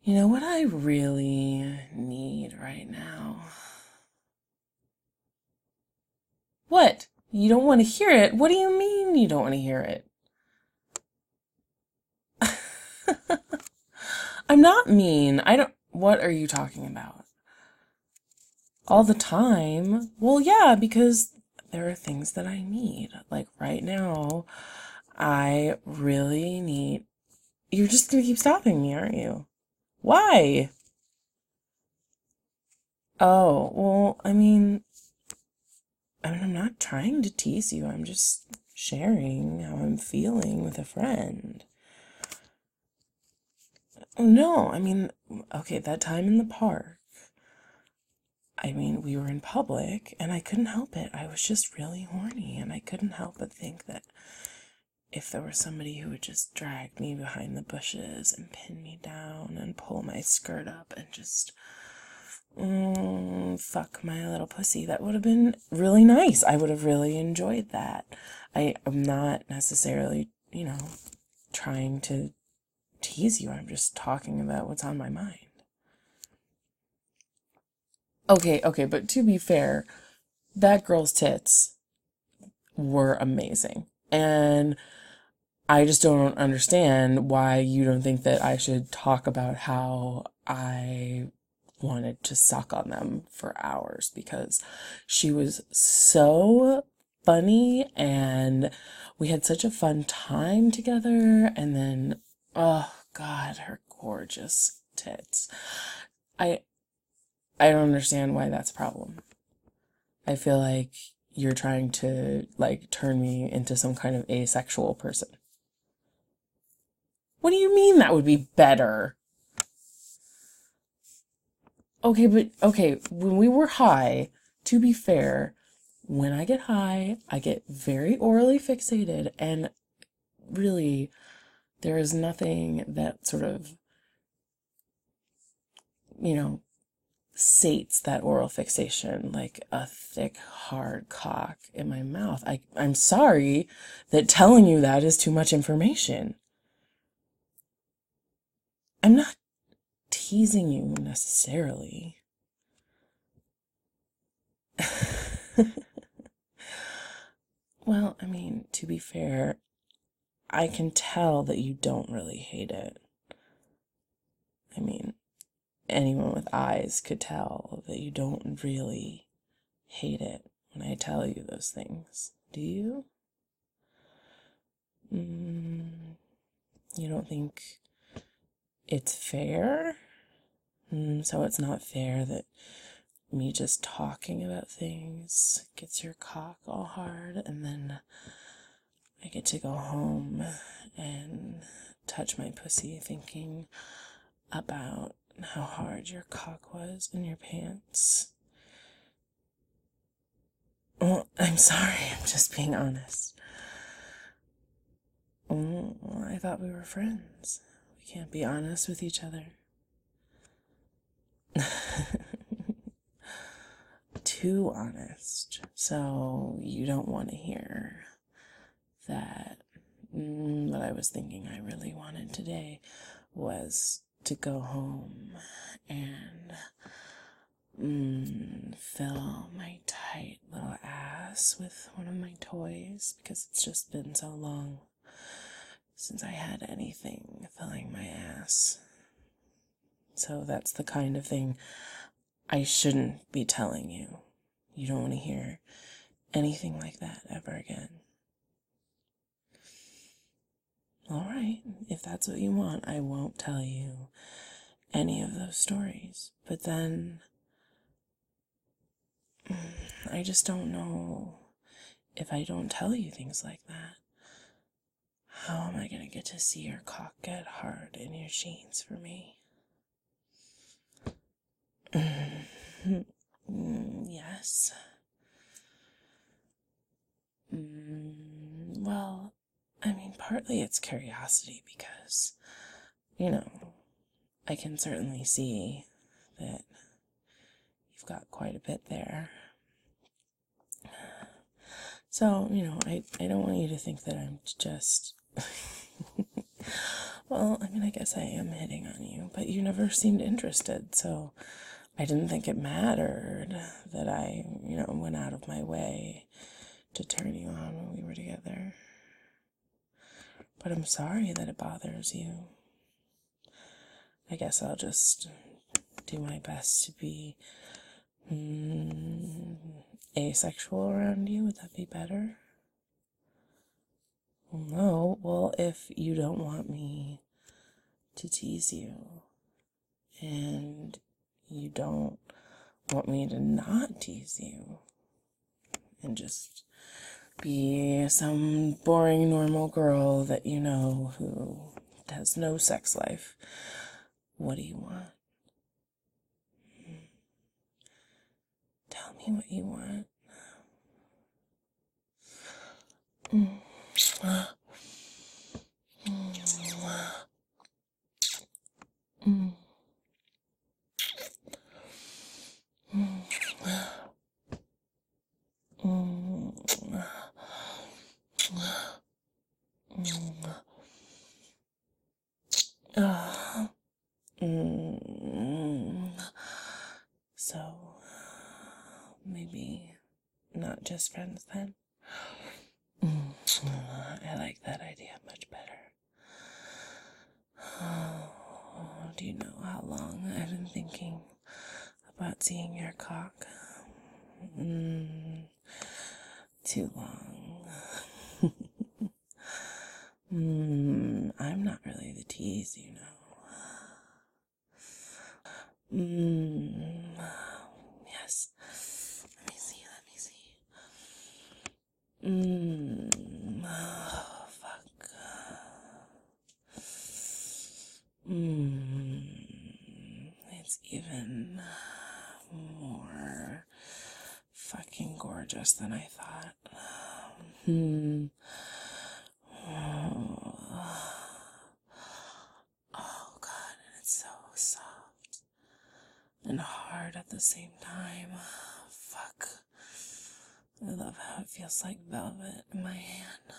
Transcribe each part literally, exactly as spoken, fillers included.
You know what I really need right now? What? You don't want to hear it? What do you mean you don't want to hear it? I'm not mean. I don't. What are you talking about? All the time? Well, yeah, because there are things that I need. Like right now, I really need. You're just gonna keep stopping me, aren't you? Why? Oh, well, I mean, I mean, I'm not trying to tease you. I'm just sharing how I'm feeling with a friend. No, I mean, okay, that time in the park, I mean, we were in public and I couldn't help it. I was just really horny and I couldn't help but think that if there was somebody who would just drag me behind the bushes and pin me down and pull my skirt up and just mm, fuck my little pussy, that would have been really nice. I would have really enjoyed that. I am not necessarily, you know, trying to tease you. I'm just talking about what's on my mind. Okay, okay, but to be fair, that girl's tits were amazing. And I just don't understand why you don't think that I should talk about how I wanted to suck on them for hours because she was so funny and we had such a fun time together. And then, oh God, her gorgeous tits. I I don't understand why that's a problem. I feel like you're trying to like turn me into some kind of asexual person. What do you mean that would be better? Okay, but okay, when we were high, to be fair, when I get high, I get very orally fixated, and really, there is nothing that sort of, you know, sates that oral fixation like a thick, hard cock in my mouth. I, I'm sorry that telling you that is too much information. I'm not teasing you necessarily. Well, I mean, to be fair, I can tell that you don't really hate it. I mean, anyone with eyes could tell that you don't really hate it when I tell you those things. Do you? Mm, you don't think it's fair? Mm, so it's not fair that me just talking about things gets your cock all hard and then I get to go home and touch my pussy thinking about how hard your cock was in your pants. Well, I'm sorry, I'm just being honest. Oh, well, I thought we were friends. We can't be honest with each other. Too honest. So you don't want to hear that. Mm, what I was thinking I really wanted today was to go home and mm, fill my tight little ass with one of my toys because it's just been so long since I had anything filling my ass. So that's the kind of thing I shouldn't be telling you. You don't want to hear anything like that ever again. All right, if that's what you want, I won't tell you any of those stories. But then I just don't know if I don't tell you things like that. How am I going to get to see your cock get hard in your jeans for me? Mm, yes. Mm, well, I mean, partly it's curiosity because, you know, I can certainly see that you've got quite a bit there. So, you know, I, I don't want you to think that I'm just, Well, I mean, I guess I am hitting on you, but you never seemed interested, so I didn't think it mattered that I, you know, went out of my way to turn you on when we were together. But I'm sorry that it bothers you. I guess I'll just do my best to be mm, asexual around you. Would that be better? Well, no. Well, if you don't want me to tease you and you don't want me to not tease you and just be some boring normal girl that you know who has no sex life, what do you want? Tell me what you want. Mm. Mm. Mm. Mm. Uh, mm. So, maybe not just friends then? Mm. I like that idea much better. Oh, do you know how long I've been thinking about seeing your cock? Mm, too long. mm, I'm not really the tease, you know. Mm, yes. Let me see, let me see. Mm, oh, fuck. Mm, it's even more fucking gorgeous than I thought. Hmm. Oh, oh God, and it's so soft and hard at the same time. Fuck. I love how it feels like velvet in my hand.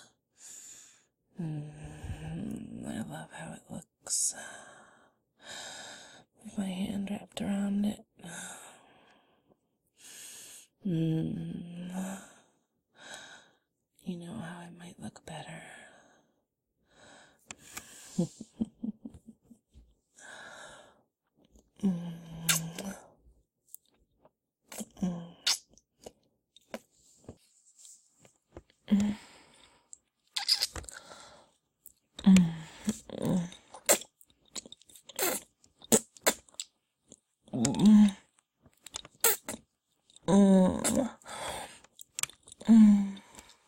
Mm, I love how it looks with my hand wrapped around it. Mm. You know how I might look better. mm. Mm. Mm. Mm. Mm. Mm. Mm.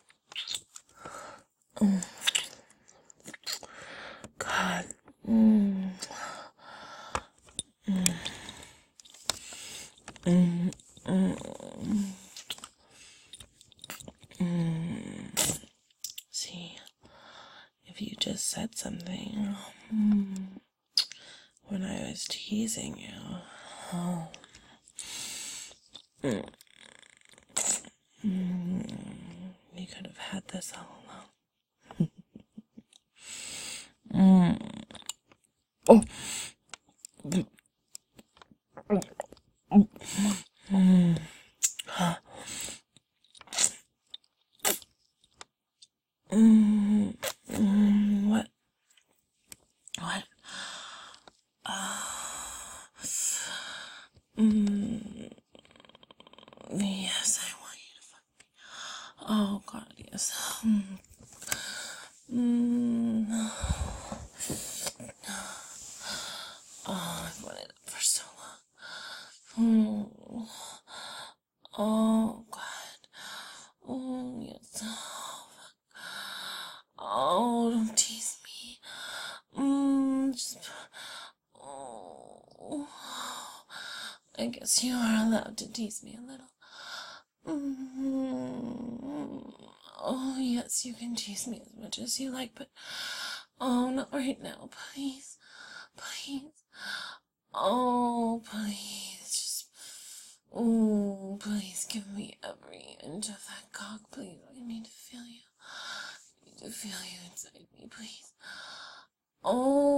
Mm. God. Mm. Mm. Mm. Mm. Mm. See, if you just said something mm, when I was teasing you, oh. Mm. Mm. You could have had this all along. mm. Oh. Mm. Mm. Mm. Mm. What? What? Uh, mm. Yes, I want you to fuck me. Oh God, yes. Mm. Mm. Oh, I've wanted it for so long. Mm. Oh God. Oh yes. Oh, don't tease me. Mm, just. Oh. I guess you are allowed to tease me a little. Mm. Oh yes, you can tease me as much as you like, but oh, not right now, please, please. Oh, please, just, oh, please give me every inch of that cock, please. I need to feel you. I need to feel you inside me, please. Oh.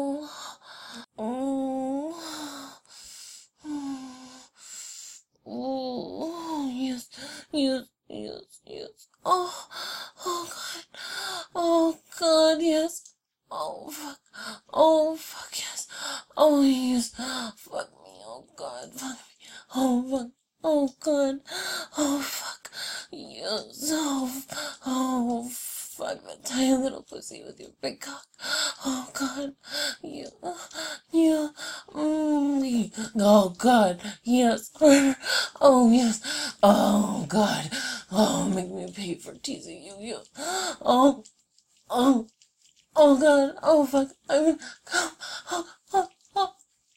Oh, yes. Fuck me. Oh, God. Fuck me. Oh, fuck. Oh, God. Oh, fuck. Yes. Oh, oh, fuck that tiny little pussy with your big cock. Oh, God. Yeah. Yeah. Mm. Oh, God. Yes. Oh, yes. Oh, God. Oh, make me pay for teasing you. Yeah. Oh, oh. Oh, God. Oh, fuck. I'm gonna come. Oh, oh, oh.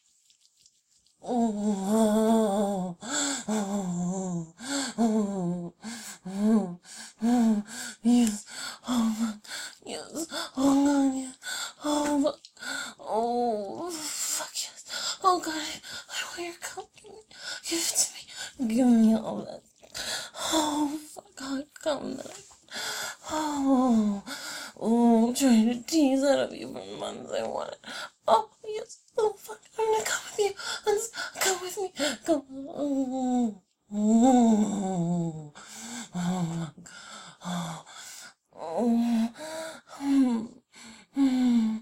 Oh, oh, oh, oh, oh, yes, oh, fuck, yes, oh, God, yes, oh, fuck, oh, fuck, yes, oh, God, I want your cup, give it to me, give me all that, oh, fuck, I come that I, oh, oh, I'm trying to tease out of you for months, I want it, oh, yes, oh, fuck, I'm gonna come with you, let's come with me, come, oh, oh, oh, oh, oh, hmm, hmm,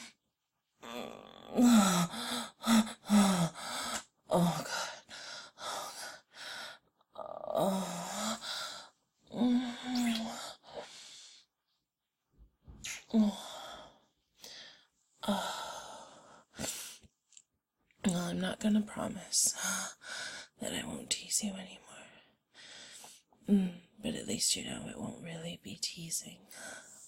oh, God, oh, no, I'm not gonna promise that I won't tease you anymore. Mm, but at least you know it won't really be teasing.